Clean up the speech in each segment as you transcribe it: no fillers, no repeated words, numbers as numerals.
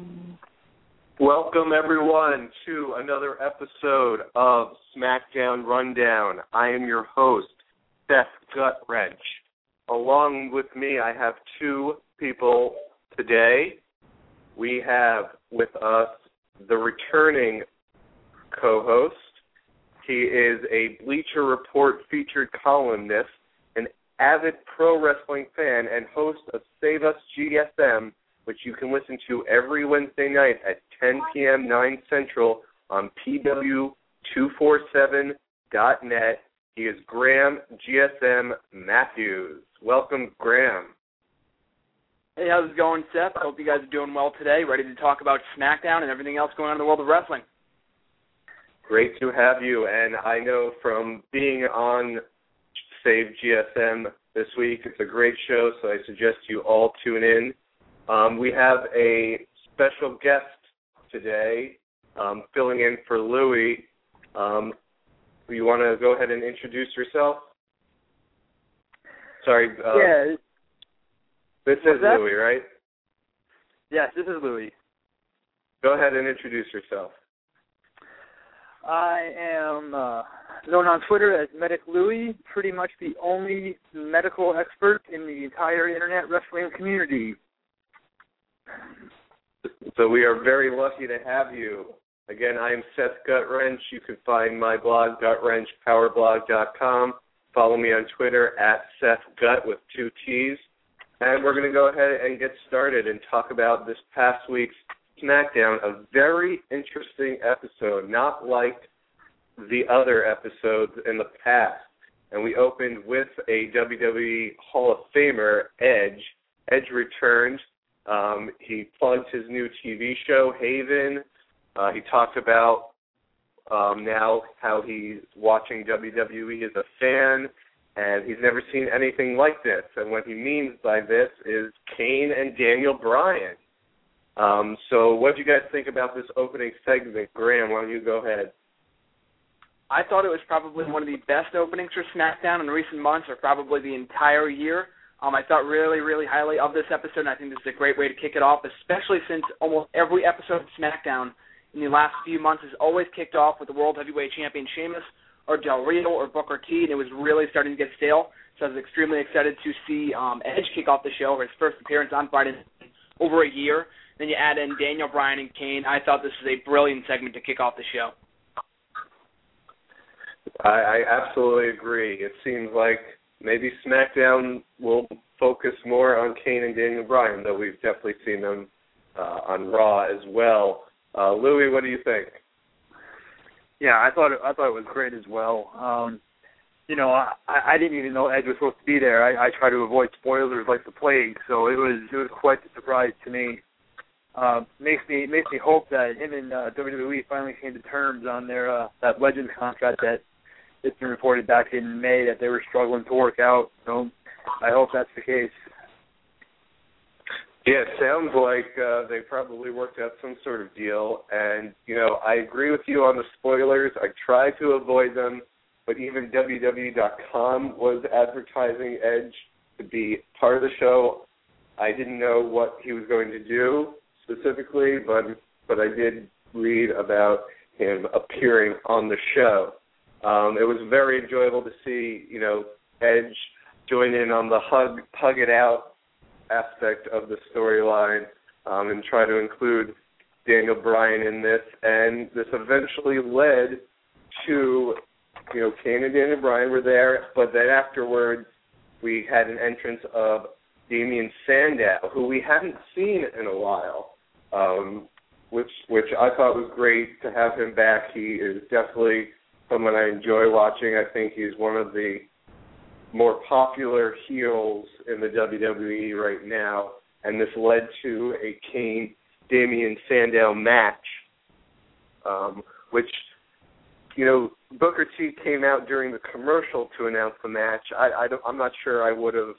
Welcome, everyone, to another episode of SmackDown Rundown. I am your host, Seth Gutwrench. Along with me, I have two people today. We have with us the returning co-host. He is a Bleacher Report featured columnist, an avid pro wrestling fan, and host of Save Us GSM, which you can listen to every Wednesday night at 10 p.m., 9 Central on PW247.net. He is Graham GSM Matthews. Welcome, Graham. Hey, how's it going, Seth? I hope you guys are doing well today, ready to talk about SmackDown and everything else going on in the world of wrestling. Great to have you, and I know from being on Save GSM this week, it's a great show, so I suggest you all tune in. We have a special guest today, filling in for Louie. You want to go ahead and introduce yourself? Sorry. Yeah. This is Louie, right? Yes, this is Louie. Go ahead and introduce yourself. I am known on Twitter as Medic Louie, pretty much the only medical expert in the entire internet wrestling community. So we are very lucky to have you. Again, I am Seth Gutwrench. You can find my blog, GutwrenchPowerblog.com. Follow me on Twitter at SethGut with 2 T's. And we're going to go ahead and get started and talk about this past week's SmackDown, a very interesting episode, not like the other episodes in the past. And we opened with a WWE Hall of Famer, Edge. Edge returned. He plugged his new TV show, Haven. He talked about now how he's watching WWE as a fan, and he's never seen anything like this. And what he means by this is Kane and Daniel Bryan. So what do you guys think about this opening segment? Graham, why don't you go ahead? I thought it was probably one of the best openings for SmackDown in recent months, or probably the entire year. I thought really, really highly of this episode, and I think this is a great way to kick it off, especially since almost every episode of SmackDown in the last few months has always kicked off with the World Heavyweight Champion Sheamus or Del Rio or Booker T, and it was really starting to get stale. So I was extremely excited to see Edge kick off the show, his first appearance on Friday in over a year. Then you add in Daniel Bryan and Kane. I thought this was a brilliant segment to kick off the show. I absolutely agree. It seems like maybe SmackDown will focus more on Kane and Daniel Bryan, though we've definitely seen them on Raw as well. Louie, what do you think? Yeah, I thought it was great as well. I didn't even know Edge was supposed to be there. I try to avoid spoilers like the plague, so it was quite a surprise to me. Makes me hope that him and WWE finally came to terms on their that Legends contract that it's been reported back in May that they were struggling to work out. So I hope that's the case. Yeah, it sounds like they probably worked out some sort of deal. And, I agree with you on the spoilers. I try to avoid them, but even WWE.com was advertising Edge to be part of the show. I didn't know what he was going to do specifically, but I did read about him appearing on the show. It was very enjoyable to see, Edge join in on the hug it out aspect of the storyline and try to include Daniel Bryan in this. And this eventually led to, Kane and Daniel Bryan were there, but then afterwards we had an entrance of Damien Sandow, who we hadn't seen in a while, which I thought was great to have him back. He is definitely someone I enjoy watching. I think he's one of the more popular heels in the WWE right now, and this led to a Kane-Damien Sandow match, which, Booker T came out during the commercial to announce the match. I'm not sure I would have,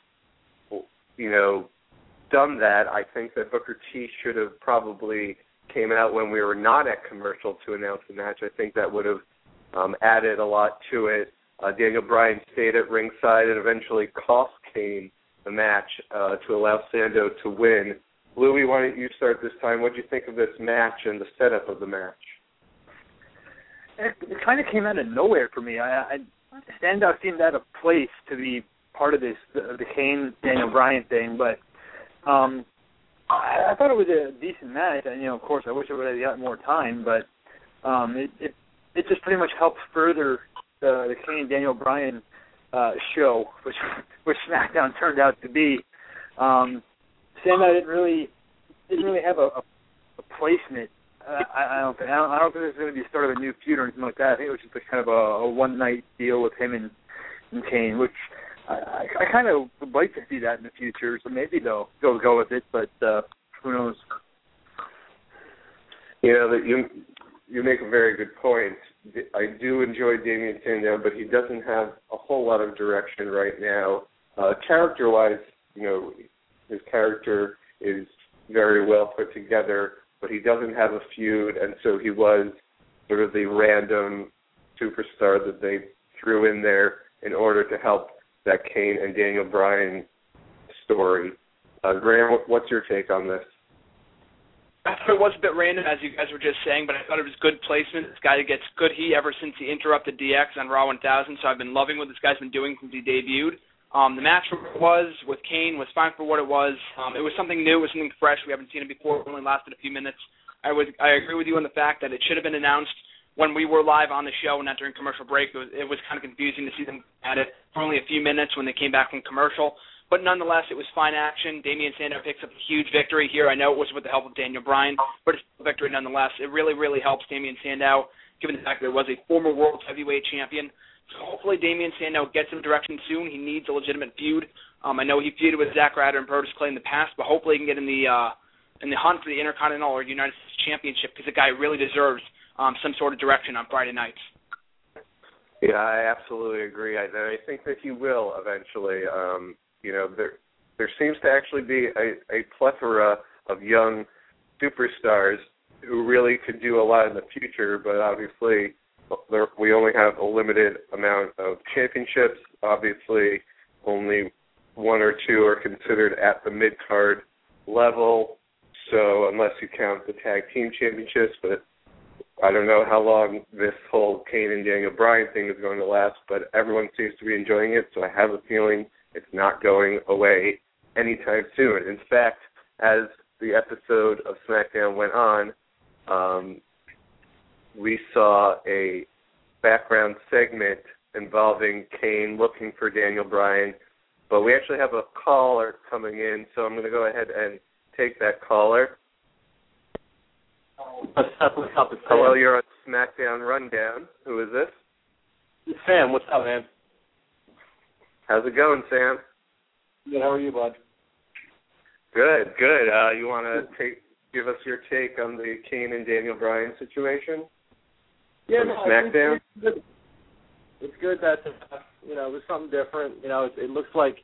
done that. I think that Booker T should have probably came out when we were not at commercial to announce the match. I think that would have added a lot to it. Daniel Bryan stayed at ringside and eventually cost Kane the match to allow Sandow to win. Louis, why don't you start this time? What did you think of this match and the setup of the match? It kind of came out of nowhere for me. Sandow seemed out of place to be part of this, the Kane Daniel Bryan thing, but I thought it was a decent match. And of course, I wish I would have got more time, but it just pretty much helped further the Kane Daniel Bryan show, which SmackDown turned out to be. Sandow didn't really have a placement. I don't think there's going to be the start of a new feud or anything like that. I think it was just kind of a one-night deal with him and Kane, which I kind of would like to see that in the future. So maybe they'll go with it, but who knows? You make a very good point. I do enjoy Damien Sandow, but he doesn't have a whole lot of direction right now. Character-wise, his character is very well put together, but he doesn't have a feud, and so he was sort of the random superstar that they threw in there in order to help that Kane and Daniel Bryan story. Graham, what's your take on this? I thought it was a bit random, as you guys were just saying, but I thought it was good placement. This guy gets good heat ever since he interrupted DX on Raw 1000, so I've been loving what this guy's been doing since he debuted. The match with Kane was fine for what it was. It was something new. It was something fresh. We haven't seen it before. It only lasted a few minutes. I agree with you on the fact that it should have been announced when we were live on the show and not during commercial break. It was kind of confusing to see them at it for only a few minutes when they came back from commercial. But nonetheless, it was fine action. Damien Sandow picks up a huge victory here. I know it was with the help of Daniel Bryan, but it's a victory nonetheless. It really, really helps Damien Sandow, given the fact that it was a former World Heavyweight Champion. So hopefully Damien Sandow gets some direction soon. He needs a legitimate feud. I know he feuded with Zack Ryder and Brodus Clay in the past, but hopefully he can get in the hunt for the Intercontinental or United States Championship, because the guy really deserves some sort of direction on Friday nights. Yeah, I absolutely agree. I think that he will eventually. There seems to actually be a plethora of young superstars who really could do a lot in the future, but obviously we only have a limited amount of championships. Obviously, only one or two are considered at the mid-card level, so unless you count the tag team championships, but I don't know how long this whole Kane and Daniel Bryan thing is going to last, but everyone seems to be enjoying it, so I have a feeling it's not going away anytime soon. In fact, as the episode of SmackDown went on, we saw a background segment involving Kane looking for Daniel Bryan, but we actually have a caller coming in, so I'm going to go ahead and take that caller. What's up? Hello, you're on SmackDown Rundown. Who is this? It's Sam. What's up, man? How's it going, Sam? Good. How are you, bud? Good. You want to give us your take on the Kane and Daniel Bryan situation? Yeah, SmackDown? It's good that, it was something different. It looks like,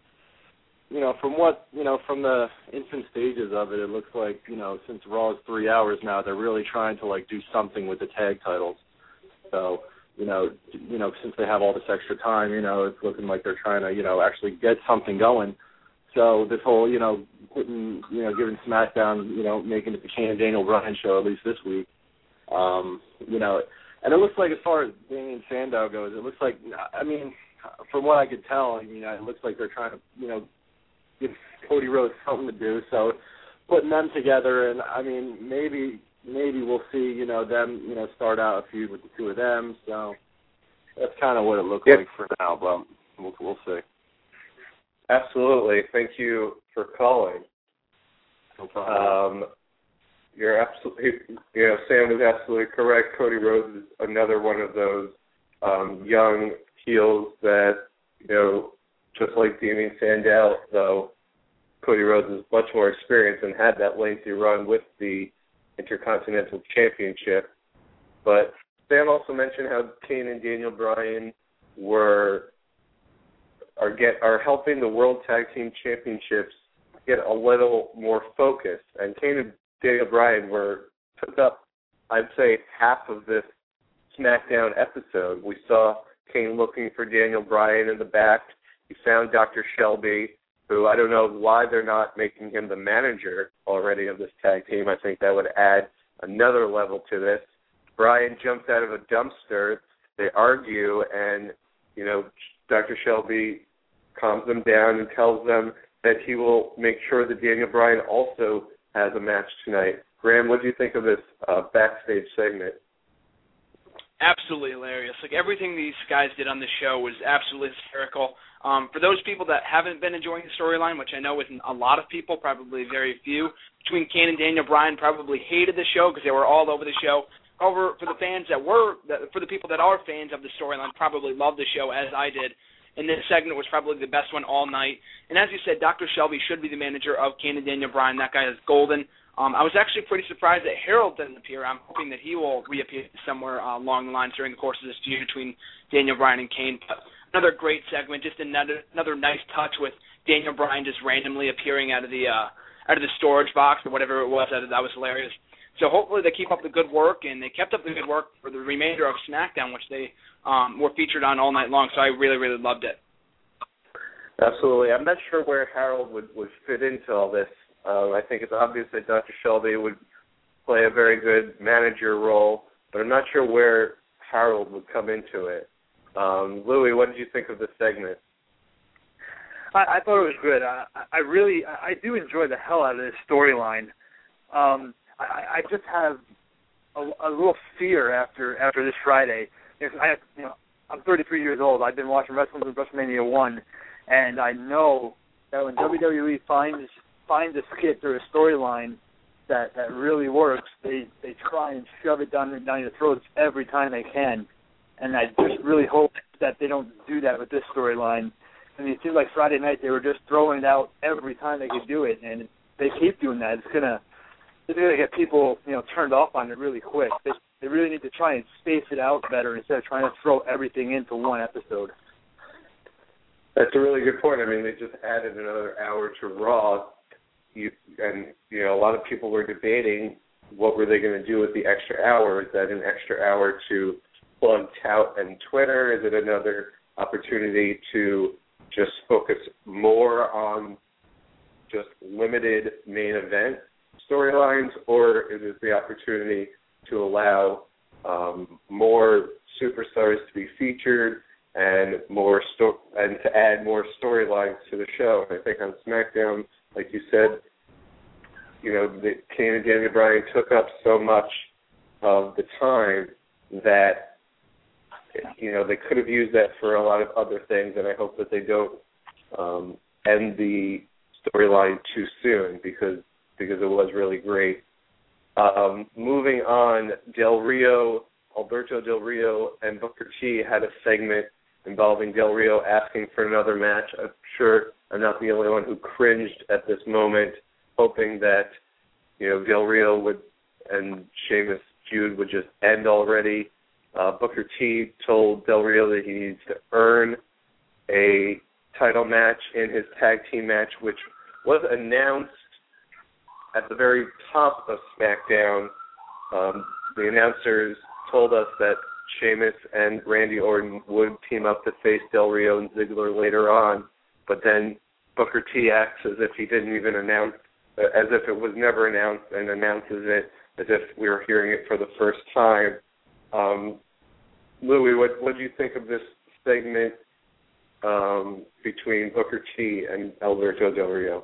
from the infant stages of it looks like, since Raw is 3 hours now, they're really trying to, do something with the tag titles. So, since they have all this extra time, it's looking like they're trying to, actually get something going. So this whole, giving SmackDown, making it the Kane and Daniel Bryan show, at least this week, and it looks like as far as Damien Sandow goes, it looks like, from what I could tell, it looks like they're trying to, give Cody Rhodes something to do. So putting them together, and maybe we'll see, them, start out a feud with the two of them. So that's kind of what it looks like for now, but we'll see. Absolutely. Thank you for calling. No problem. You're absolutely, Sam is absolutely correct. Cody Rhodes is another one of those young heels that, just like Damien Sandow, though, Cody Rhodes is much more experienced and had that lengthy run with the Intercontinental Championship. But Sam also mentioned how Kane and Daniel Bryan are helping the World Tag Team Championships get a little more focused. And Kane and Daniel Bryan took up, I'd say, half of this SmackDown episode. We saw Kane looking for Daniel Bryan in the back. He found Dr. Shelby, who I don't know why they're not making him the manager already of this tag team. I think that would add another level to this. Bryan jumps out of a dumpster. They argue, and, you know, Dr. Shelby calms them down and tells them that he will make sure that Daniel Bryan also has a match tonight. Graham, what do you think of this backstage segment? Absolutely hilarious. Like, everything these guys did on the show was absolutely hysterical. For those people that haven't been enjoying the storyline, which I know isn't a lot of people, probably very few, between Kane and Daniel Bryan probably hated the show because they were all over the show. However, for the people that are fans of the storyline, probably loved the show as I did. And this segment was probably the best one all night. And as you said, Dr. Shelby should be the manager of Kane and Daniel Bryan. That guy is golden. I was actually pretty surprised that Harold didn't appear. I'm hoping that he will reappear somewhere along the lines during the course of this feud between Daniel Bryan and Kane. But another great segment, just another nice touch with Daniel Bryan just randomly appearing out of the storage box or whatever it was. That was hilarious. So hopefully they keep up the good work, and they kept up the good work for the remainder of SmackDown, which they were featured on all night long. So I really, really loved it. Absolutely. I'm not sure where Harold would fit into all this. I think it's obvious that Dr. Shelby would play a very good manager role, but I'm not sure where Harold would come into it. Louis, what did you think of this segment? I thought it was good. I do enjoy the hell out of this storyline. I just have a little fear after this Friday. I'm 33 years old. I've been watching wrestling since WrestleMania 1, and I know that when WWE finds a skit or a storyline that really works, they try and shove it down your throats every time they can. And I just really hope that they don't do that with this storyline. I mean, it seems like Friday night they were just throwing it out every time they could do it, and if they keep doing that, it's gonna get people, turned off on it really quick. They really need to try and space it out better instead of trying to throw everything into one episode. That's a really good point. I mean, they just added another hour to Raw, a lot of people were debating what were they going to do with the extra hour. Is that an extra hour to plug Tout and Twitter? Is it another opportunity to just focus more on just limited main event storylines, or is it the opportunity to allow more superstars to be featured and and to add more storylines to the show? And I think on SmackDown, like you said, Kane and Daniel Bryan took up so much of the time that they could have used that for a lot of other things, and I hope that they don't end the storyline too soon because it was really great. Moving on, Alberto Del Rio and Booker T had a segment involving Del Rio asking for another match. I'm sure I'm not the only one who cringed at this moment, hoping that Del Rio and Sheamus feud would just end already. Booker T told Del Rio that he needs to earn a title match in his tag team match, which was announced at the very top of SmackDown. The announcers told us that Sheamus and Randy Orton would team up to face Del Rio and Ziggler later on, but then Booker T acts as if he didn't even announce, as if it was never announced, and announces it as if we were hearing it for the first time. Louis, what do you think of this segment between Booker T and Alberto Del Rio?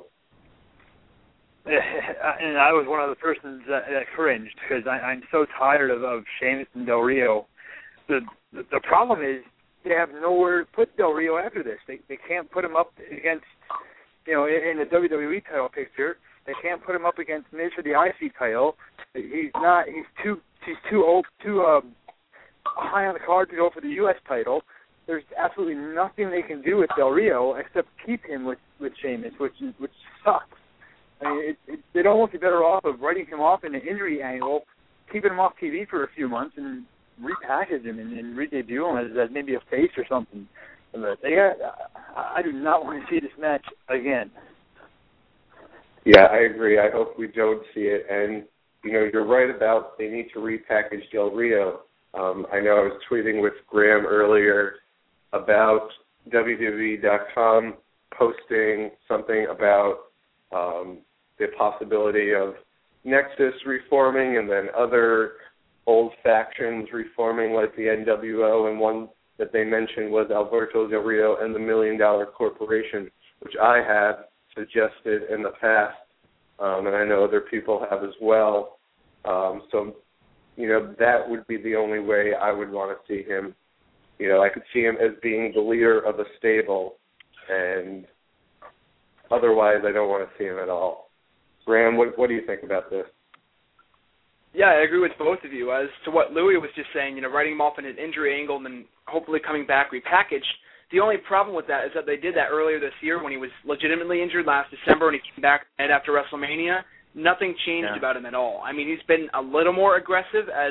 And I was one of the persons that cringed because I'm so tired of Sheamus and Del Rio. The problem is they have nowhere to put Del Rio after this. They can't put him up against, in the WWE title picture. They can't put him up against Miz for the IC title. He's too old, too high on the card to go for the U.S. title. There's absolutely nothing they can do with Del Rio except keep him with Sheamus, which sucks. I mean, they'd almost be better off of writing him off in an injury angle, keeping him off TV for a few months, and repackage him and re-debut him as maybe a face or something. But I do not want to see this match again. Yeah, I agree. I hope we don't see it. And, you're right about they need to repackage Del Rio. I know I was tweeting with Graham earlier about WWE.com posting something about the possibility of Nexus reforming and then other old factions reforming like the NWO, and one that they mentioned was Alberto Del Rio and the $1 Million Corporation, which I have suggested in the past, and I know other people have as well. So, that would be the only way I would want to see him. I could see him as being the leader of a stable, and otherwise I don't want to see him at all. Graham, what do you think about this? Yeah, I agree with both of you. As to what Louis was just saying, writing him off in an injury angle and then hopefully coming back repackaged, the only problem with that is that they did that earlier this year when he was legitimately injured last December and he came back right after WrestleMania. Nothing changed about him at all. I mean, he's been a little more aggressive as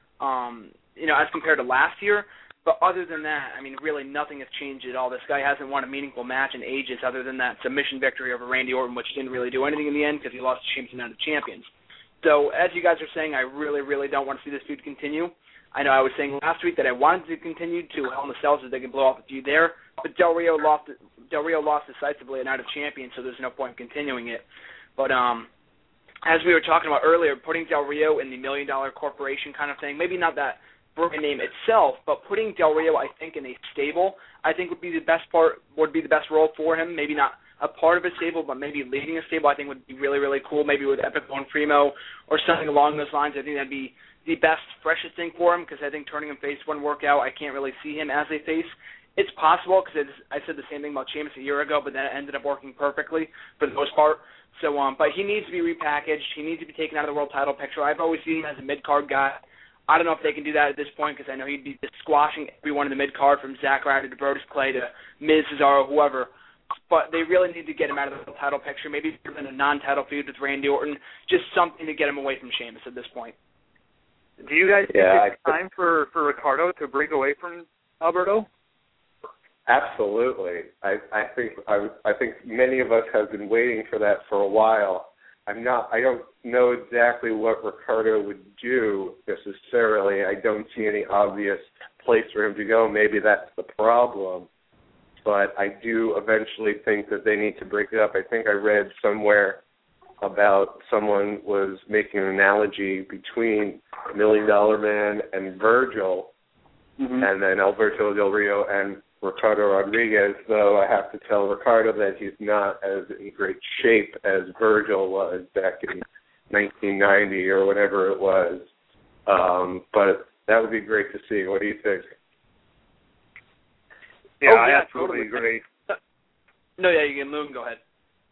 compared to last year, but other than that, I mean, really nothing has changed at all. This guy hasn't won a meaningful match in ages other than that submission victory over Randy Orton, which didn't really do anything in the end because he lost to Champions Night of Champions. So, as you guys are saying, I really, really don't want to see this feud continue. I know I was saying last week that I wanted to continue to Hell in the Cell so they could blow off the feud there, but Del Rio lost decisively at Night of Champions, so there's no point in continuing it. But as we were talking about earlier, putting Del Rio in the $1 Million Corporation kind of thing, maybe not that brand name itself, but putting Del Rio, I think, in a stable, I think would be the best role for him. Maybe not a part of a stable, but maybe leading a stable, I think would be really, really cool. Maybe with Epic and Primo or something along those lines. I think that'd be the best, freshest thing for him because I think turning him face wouldn't work out. I can't really see him as a face. It's possible because I said the same thing about Sheamus a year ago, but then it ended up working perfectly for the most part. So, but he needs to be repackaged. He needs to be taken out of the world title picture. I've always seen him as a mid-card guy. I don't know if they can do that at this point because I know he'd be just squashing everyone in the mid-card from Zack Ryder to Brodus Clay to Miz, Cesaro, whoever. But they really need to get him out of the title picture, maybe in a non-title feud with Randy Orton, just something to get him away from Sheamus at this point. Do you guys think it's time for Ricardo to break away from Alberto? Absolutely. I think many of us have been waiting for that for a while. I don't know exactly what Ricardo would do necessarily. I don't see any obvious place for him to go. Maybe that's the problem. But I do eventually think that they need to break it up. I think I read somewhere about someone was making an analogy between $1 Million Man and Virgil, and then Alberto Del Rio and Ricardo Rodriguez, though I have to tell Ricardo that he's not as in great shape as Virgil was back in 1990 or whatever it was. But that would be great to see. What do you think? Yeah, I absolutely agree. No, yeah, you can go ahead.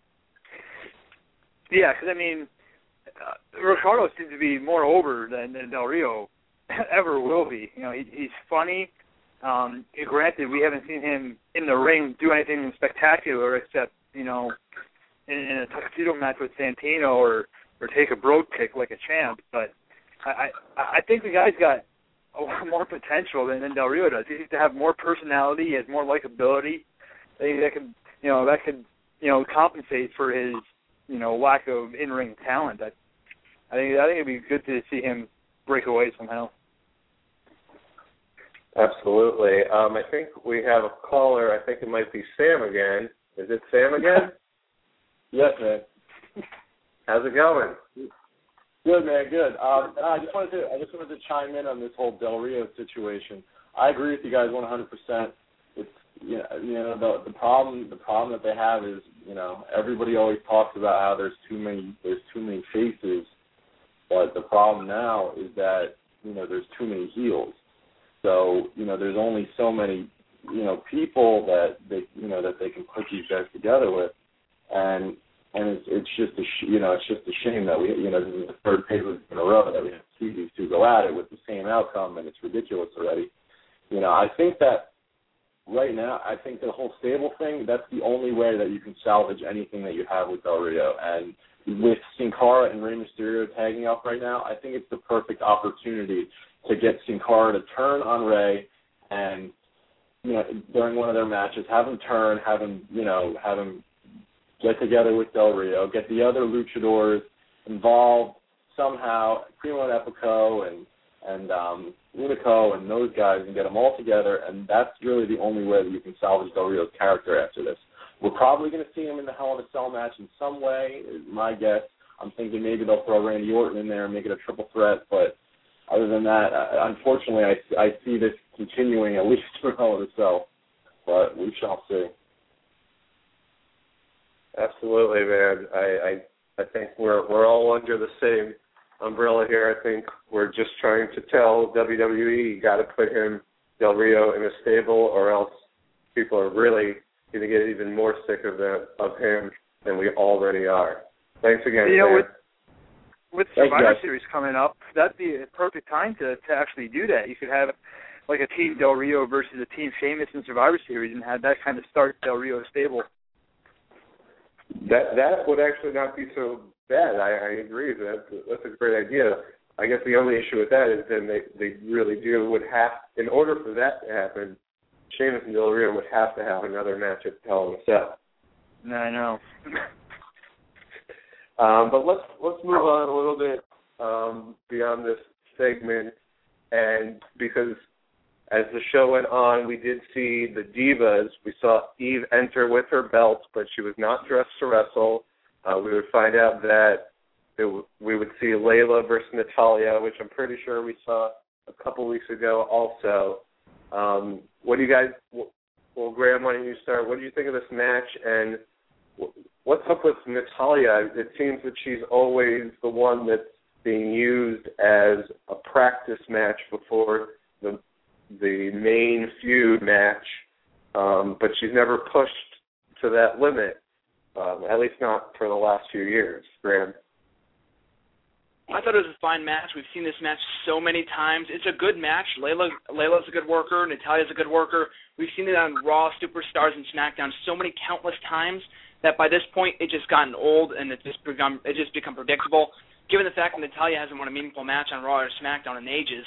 Yeah, because, I mean, Ricardo seems to be more over than Del Rio ever will be. He's funny. Granted, we haven't seen him in the ring do anything spectacular except, in a tuxedo match with Santino or take a brogue kick like a champ. But I think the guy's got a lot more potential than Del Rio does. He needs to have more personality. He has more likability. That could compensate for his lack of in-ring talent. I think it'd be good to see him break away somehow. Absolutely. I think we have a caller. I think it might be Sam again. Is it Sam again? Yes, man. How's it going? Good, man. Good. I just wanted to chime in on this whole Del Rio situation. I agree with you guys 100%. It's the problem that they have is everybody always talks about how there's too many faces, but the problem now is that there's too many heels. So there's only so many people that they can put these guys together with, and it's just a shame that this is the third pay-per-view in a row that we have to see these two go at it with the same outcome, and it's ridiculous already. I think that right now, the whole stable thing, that's the only way that you can salvage anything that you have with Del Rio. And with Sin Cara and Rey Mysterio tagging up right now, I think it's the perfect opportunity to get Sin Cara to turn on Rey and, during one of their matches, have him turn, have him get together with Del Rio, get the other luchadors involved somehow, Primo and Epico and Unico and those guys, and get them all together, and that's really the only way that you can salvage Del Rio's character after this. We're probably going to see him in the Hell in a Cell match in some way, is my guess. I'm thinking maybe they'll throw Randy Orton in there and make it a triple threat, but other than that, unfortunately, I see this continuing at least for Hell in a Cell, but we shall see. Absolutely, man. I think we're all under the same umbrella here. I think we're just trying to tell WWE you got to put him, Del Rio, in a stable, or else people are really going to get even more sick of him than we already are. Thanks again, man. With Survivor Series coming up, that'd be a perfect time to actually do that. You could have like a Team Del Rio versus a Team Sheamus in Survivor Series and have that kind of start Del Rio stable. That would actually not be so bad. I agree. That's a great idea. I guess the only issue with that is then they really would have, in order for that to happen, Sheamus and Del Rio would have to have another match at Hell in a Cell. No, I know. But let's move on a little bit beyond this segment, and because as the show went on, we did see the Divas. We saw Eve enter with her belt, but she was not dressed to wrestle. We would find out that we would see Layla versus Natalya, which I'm pretty sure we saw a couple weeks ago also. What do you guys, well, Graham, why don't you start? What do you think of this match, and what's up with Natalya? It seems that she's always the one that's being used as a practice match before the main feud match, but she's never pushed to that limit, at least not for the last few years. Graham? I thought it was a fine match. We've seen this match so many times. It's a good match. Layla's a good worker. Natalya's a good worker. We've seen it on Raw, Superstars, and SmackDown so many countless times that by this point it's just gotten old and it's just become predictable. Given the fact that Natalya hasn't won a meaningful match on Raw or SmackDown in ages,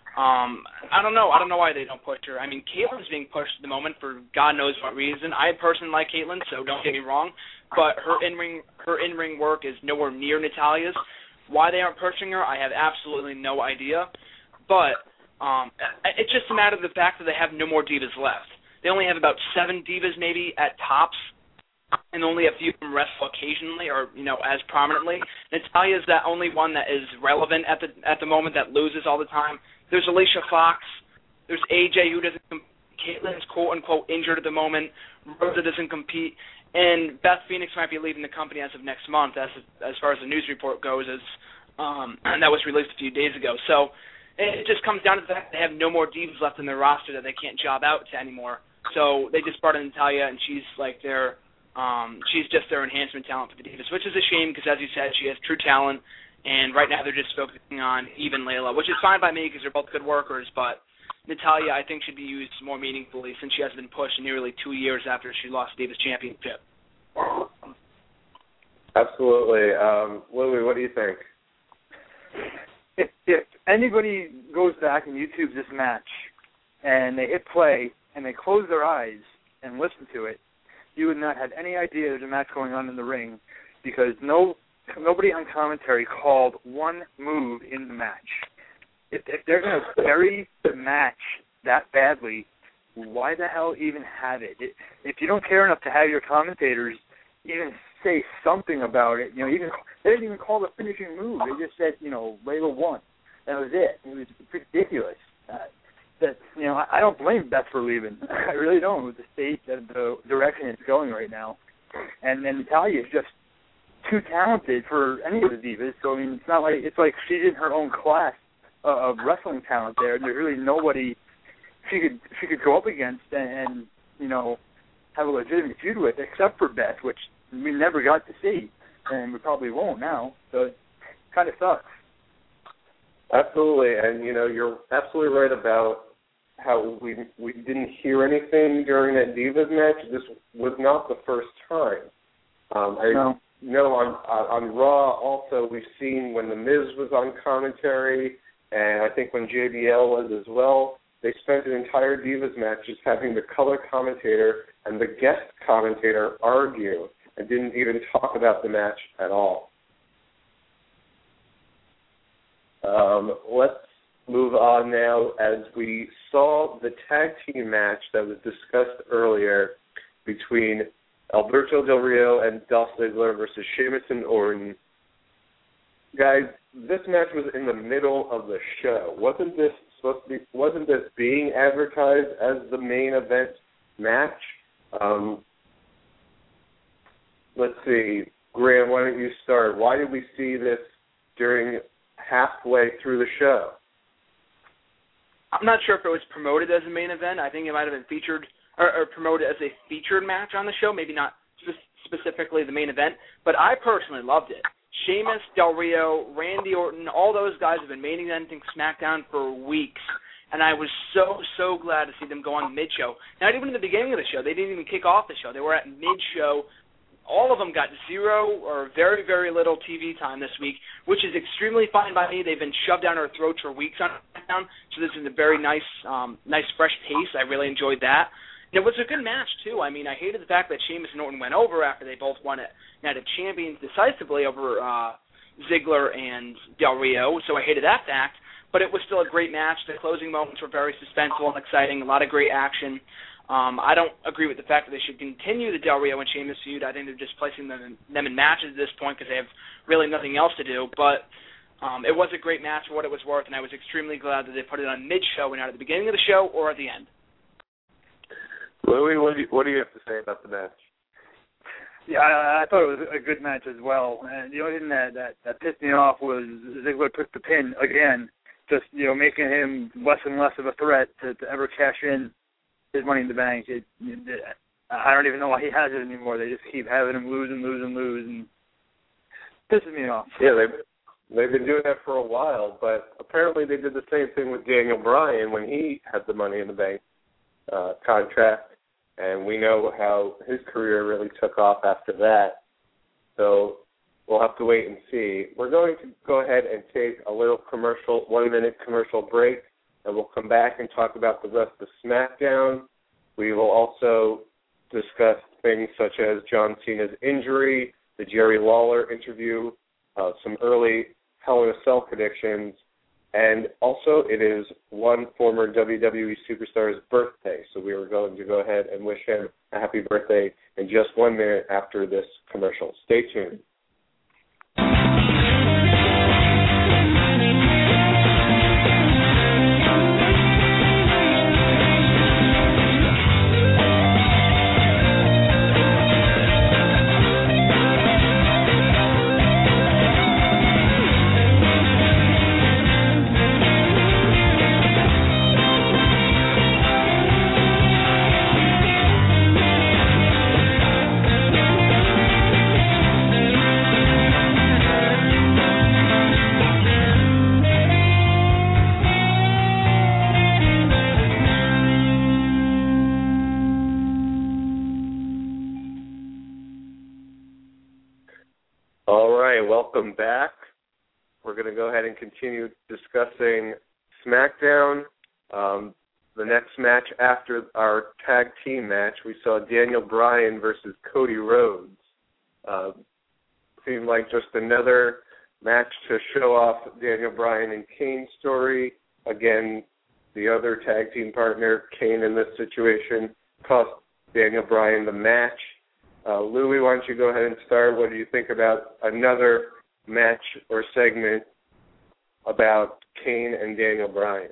I don't know. I don't know why they don't push her. I mean, Caitlin's being pushed at the moment for God knows what reason. I personally like Caitlin, so don't get me wrong, but her in-ring work is nowhere near Natalya's. Why they aren't pushing her, I have absolutely no idea. But it's just a matter of the fact that they have no more divas left. They only have about 7 divas maybe at tops, and only a few of them wrestle occasionally or, as prominently. Natalya's the only one that is relevant at the moment that loses all the time. There's Alicia Fox. There's AJ who doesn't compete. Caitlin's quote-unquote injured at the moment. Rosa doesn't compete. And Beth Phoenix might be leaving the company as of next month, as far as the news report goes, and that was released a few days ago. So it just comes down to the fact they have no more divas left in their roster that they can't job out to anymore. So they just brought in Natalya, and she's like she's just their enhancement talent for the divas, which is a shame because, as you said, she has true talent. And right now they're just focusing on Eve and Layla, which is fine by me because they're both good workers, but Natalya, I think, should be used more meaningfully since she has been pushed nearly 2 years after she lost the Divas Championship. Absolutely. Louie, what do you think? If anybody goes back and YouTubes this match and they hit play and they close their eyes and listen to it, you would not have any idea there's a match going on in the ring because nobody on commentary called one move in the match. If they're going to bury the match that badly, why the hell even have it? If you don't care enough to have your commentators even say something about it, they didn't even call the finishing move. They just said, Layla won. That was it. It was ridiculous. I don't blame Beth for leaving. I really don't, with the state and the direction it's going right now. And Natalya is just too talented for any of the divas. So it's not like she's in her own class of wrestling talent there. There's really nobody she could go up against and have a legitimate feud with, except for Beth, which we never got to see, and we probably won't now. So it kind of sucks. Absolutely, and you're absolutely right about how we didn't hear anything during that Divas match. This was not the first time. No, on Raw also we've seen when The Miz was on commentary, and I think when JBL was as well, they spent an entire Divas match just having the color commentator and the guest commentator argue and didn't even talk about the match at all. Let's move on now as we saw the tag team match that was discussed earlier between Alberto Del Rio and Dolph Ziggler versus Sheamus and Orton. Guys, this match was in the middle of the show. Wasn't this being advertised as the main event match? Let's see. Graham, why don't you start? Why did we see this during halfway through the show? I'm not sure if it was promoted as a main event. I think it might have been featured or promoted as a featured match on the show, maybe not specifically the main event, but I personally loved it. Sheamus, Del Rio, Randy Orton, all those guys have been main eventing SmackDown for weeks, and I was so glad to see them go on mid-show. Not even in the beginning of the show. They didn't even kick off the show. They were at mid-show. All of them got zero or very, very little TV time this week, which is extremely fine by me. They've been shoved down our throats for weeks on SmackDown, so this is a very nice fresh pace. I really enjoyed that. And it was a good match, too. I mean, I hated the fact that Sheamus and Orton went over after they both won Night of Champions decisively over Ziggler and Del Rio, so I hated that fact. But it was still a great match. The closing moments were very suspenseful and exciting, a lot of great action. I don't agree with the fact that they should continue the Del Rio and Sheamus feud. I think they're just placing them in matches at this point because they have really nothing else to do. But it was a great match for what it was worth, and I was extremely glad that they put it on mid-show and not at the beginning of the show or at the end. Louis, what do you have to say about the match? Yeah, I thought it was a good match as well. And the only thing that pissed me off was Ziggler took the pin again, just making him less and less of a threat to ever cash in his Money in the Bank. I don't even know why he has it anymore. They just keep having him lose, and pisses me off. Yeah, they've been doing that for a while, but apparently they did the same thing with Daniel Bryan when he had the Money in the Bank contract. And we know how his career really took off after that. So we'll have to wait and see. We're going to go ahead and take a little 1-minute commercial break, and we'll come back and talk about the rest of SmackDown. We will also discuss things such as John Cena's injury, the Jerry Lawler interview, some early Hell in a Cell predictions, and also it is one former WWE superstar's birthday, so we are going to go ahead and wish him a happy birthday in just 1 minute after this commercial. Stay tuned. Welcome back. We're going to go ahead and continue discussing SmackDown. The next match after our tag team match, we saw Daniel Bryan versus Cody Rhodes. Seemed like just another match to show off Daniel Bryan and Kane's story. Again, the other tag team partner, Kane, in this situation, cost Daniel Bryan the match. Louis, why don't you go ahead and start? What do you think about another match or segment about Kane and Daniel Bryan?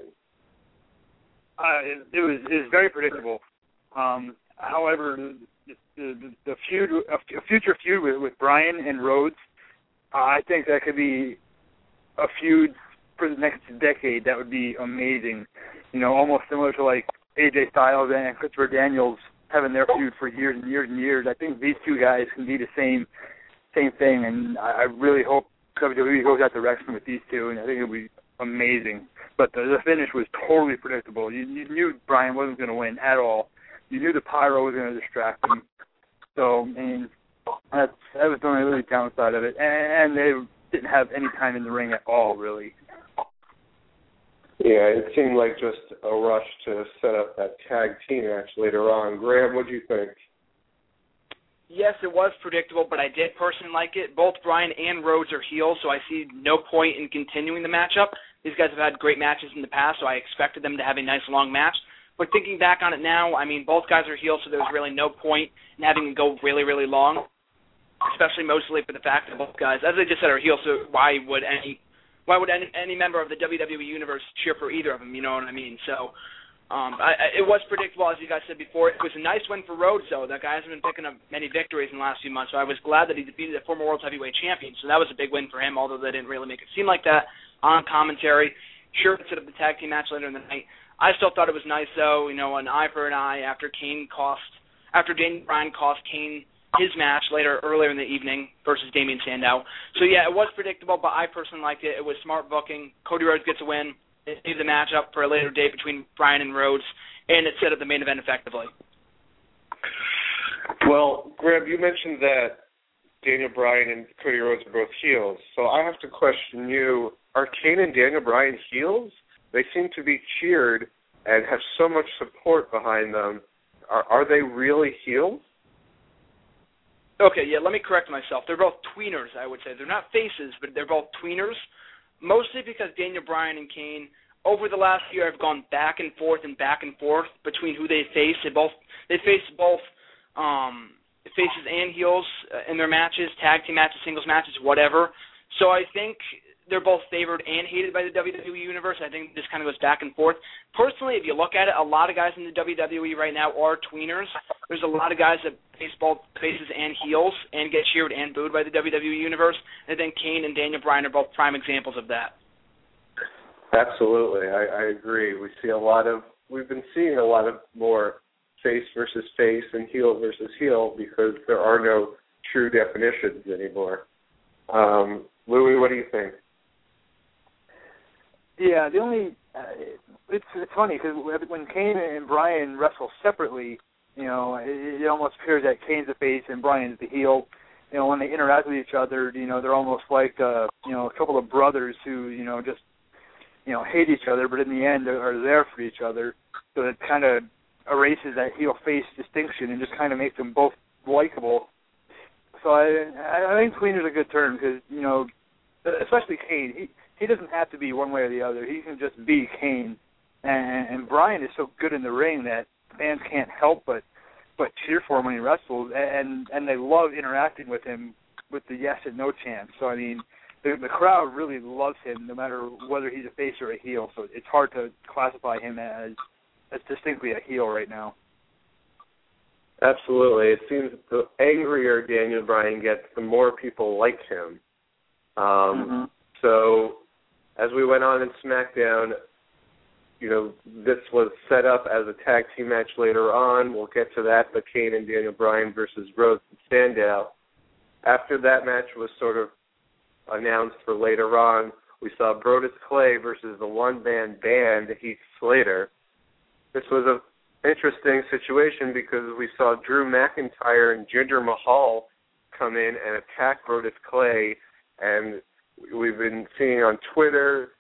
It was very predictable. However, the feud, a future feud with Bryan and Rhodes, I think that could be a feud for the next decade. That would be amazing. Almost similar to like AJ Styles and Christopher Daniels having their feud for years and years and years. I think these two guys can be the same thing, and I really hope WWE goes that direction with these two, and I think it'll be amazing. But the finish was totally predictable. You knew Bryan wasn't going to win at all. You knew the pyro was going to distract him. So, that was the only really downside of it. And they didn't have any time in the ring at all, really. Yeah, it seemed like just a rush to set up that tag team match later on. Graham, what do you think? Yes, it was predictable, but I did personally like it. Both Bryan and Rhodes are heels, so I see no point in continuing the matchup. These guys have had great matches in the past, so I expected them to have a nice long match. But thinking back on it now, I mean, both guys are heels, so there was really no point in having them go really, really long, especially mostly for the fact that both guys, as I just said, are heels, so why would any member of the WWE Universe cheer for either of them, you know what I mean? So it was predictable, as you guys said before. It was a nice win for Rhodes, though. That guy hasn't been picking up many victories in the last few months, so I was glad that he defeated a former World Heavyweight Champion. So that was a big win for him, although they didn't really make it seem like that on commentary. Sure, instead of the tag team match later in the night. I still thought it was nice, though, you know, an eye for an eye after Daniel Bryan cost Kane his match earlier in the evening versus Damien Sandow. So, yeah, it was predictable, but I personally liked it. It was smart booking. Cody Rhodes gets a win. It saved the match up for a later date between Bryan and Rhodes, and it set up the main event effectively. Well, Graham, you mentioned that Daniel Bryan and Cody Rhodes are both heels, so I have to question you. Are Kane and Daniel Bryan heels? They seem to be cheered and have so much support behind them. Are they really heels? Okay, yeah, let me correct myself. They're both tweeners, I would say. They're not faces, but they're both tweeners, mostly because Daniel Bryan and Kane, over the last year, have gone back and forth between who they face. They face both faces and heels in their matches, tag team matches, singles matches, whatever. So I think they're both favored and hated by the WWE Universe. I think this kind of goes back and forth. Personally, if you look at it, a lot of guys in the WWE right now are tweeners. There's a lot of guys that face both faces and heels and get cheered and booed by the WWE Universe. And I think Kane and Daniel Bryan are both prime examples of that. Absolutely, I agree. We've been seeing a lot of more face versus face and heel versus heel because there are no true definitions anymore. Louis, what do you think? Yeah, it's funny because when Kane and Bryan wrestle separately, you know, it almost appears that Kane's the face and Bryan's the heel. You know, when they interact with each other, you know, they're almost like a couple of brothers who, just hate each other, but in the end are there for each other. So it kind of erases that heel-face distinction and just kind of makes them both likable. So I think tweener's a good term because, especially Kane, he doesn't have to be one way or the other. He can just be Kane. And Bryan is so good in the ring that fans can't help but cheer for him when he wrestles, and they love interacting with him with the yes and no chants. So, I mean, the crowd really loves him no matter whether he's a face or a heel. So it's hard to classify him as distinctly a heel right now. Absolutely. It seems that the angrier Daniel Bryan gets, the more people like him. So as we went on in SmackDown, this was set up as a tag team match later on. We'll get to that, but Kane and Daniel Bryan versus Rhodes and Sandow. After that match was sort of announced for later on, we saw Brodus Clay versus the one-man band, Heath Slater. This was an interesting situation because we saw Drew McIntyre and Jinder Mahal come in and attack Brodus Clay, and we've been seeing on Twitter,